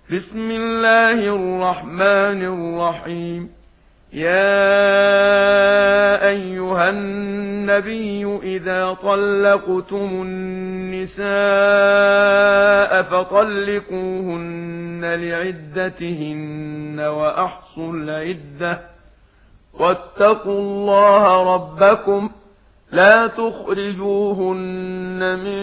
بسم الله الرحمن الرحيم. يا أيها النبي إذا طلقتم النساء فطلقوهن لعدتهن وأحصوا العدة واتقوا الله ربكم لا تخرجوهن من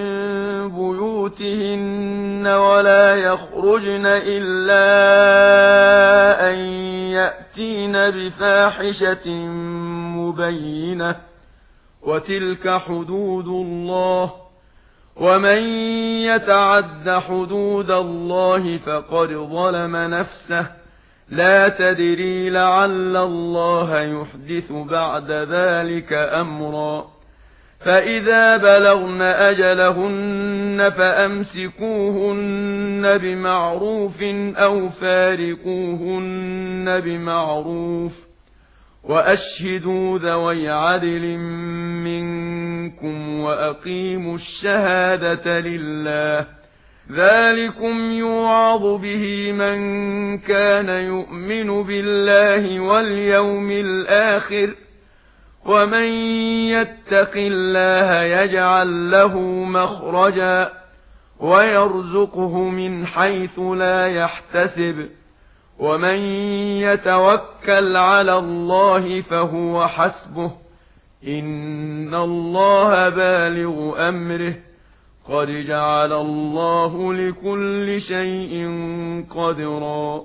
بيوتهن ولا يخرجن إلا أن يأتين بفاحشة مبينة وتلك حدود الله ومن يتعد حدود الله فقد ظلم نفسه لا تدري لعل الله يحدث بعد ذلك أمرا فإذا بلغن أجلهن فأمسكوهن بمعروف أو فارقوهن بمعروف وأشهدوا ذوي عدل منكم وأقيموا الشهادة لله ذلكم يوعظ به من كان يؤمن بالله واليوم الآخر ومن يتق الله يجعل له مخرجا ويرزقه من حيث لا يحتسب ومن يتوكل على الله فهو حسبه إن الله بالغ أمره قد جعل الله لكل شيء قدرا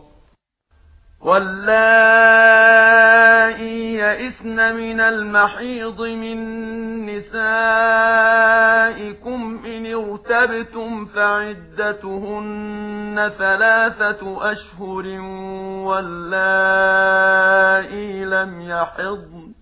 واللائي يئسن من المحيض من نسائكم إن ارتبتم فعدتهن 3 أشهر واللائي لم يحضن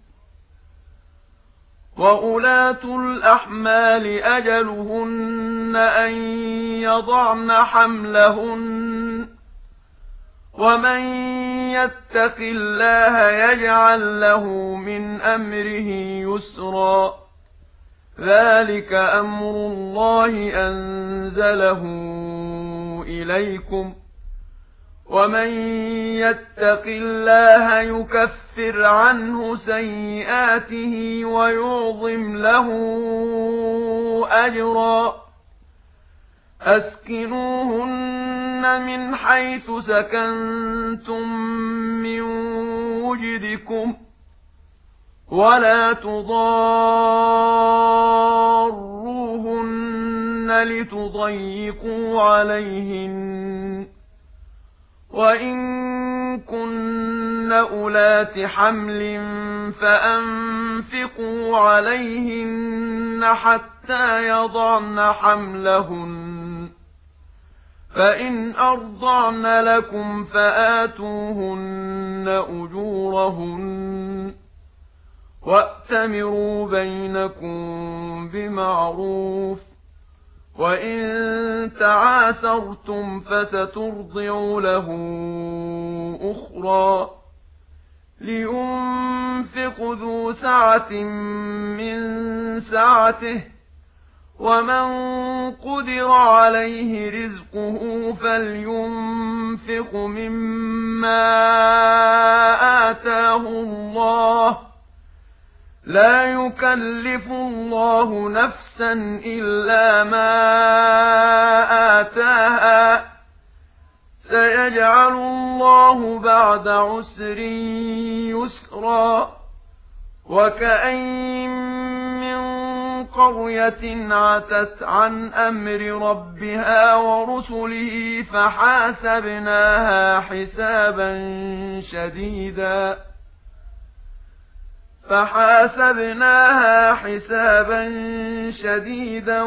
وأولاة الأحمال أجلهن أن يضعن حملهن ومن يتق الله يجعل له من أمره يسرا ذلك أمر الله أنزله إليكم ومن يتق الله يكفر عنه سيئاته ويعظم له أجرا أسكنوهن من حيث سكنتم من وجدكم ولا تضاروهن لتضيقوا عليهن وإن كن أولات حمل فأنفقوا عليهن حتى يضعن حملهن فإن أرضعن لكم فآتوهن أجورهن وأتمروا بينكم بمعروف وإن تعاسرتم فسترضع له أخرى لينفق ذو سعة من سعته ومن قدر عليه رزقه فلينفق مما آتاه الله لا يكلف الله نفسا إلا ما آتاها سيجعل الله بعد عسر يسرا وكأين من قرية عتت عن أمر ربها ورسله فحاسبناها حسابا شديدا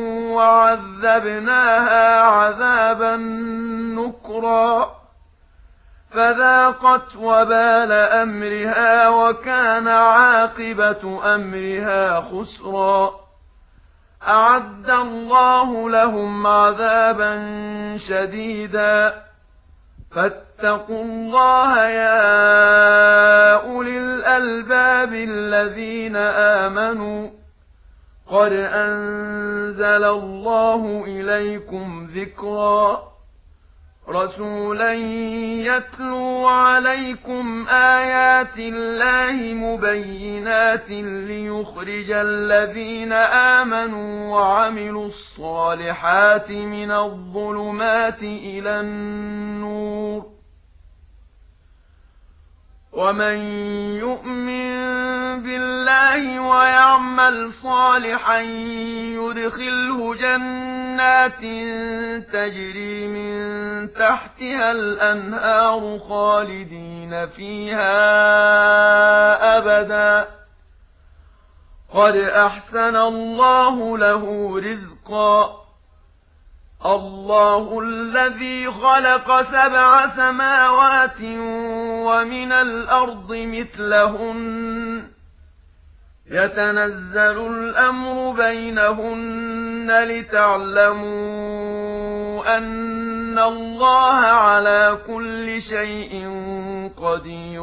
وعذبناها عذابا نكرا فذاقت وبال أمرها وكان عاقبة أمرها خسرا أعد الله لهم عذابا شديدا فاتقوا الله يا أولي الألباب الذين آمنوا قد أنزل الله إليكم ذكرا رسولا يتلو عليكم آيات الله مبينات ليخرج الذين آمنوا وعملوا الصالحات من الظلمات إلى النور ومن يؤمن بالله ويعمل صالحا يدخله جنات تجري من تحتها الأنهار خالدين فيها أبدا قد أحسن الله له رزقا الله الذي خلق 7 سماوات ومن الأرض مثلهن يتنزل الأمر بينهن لتعلموا أن الله على كل شيء قدير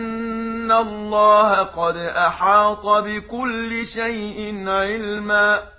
وأن الله قد أحاط بكل شيء علما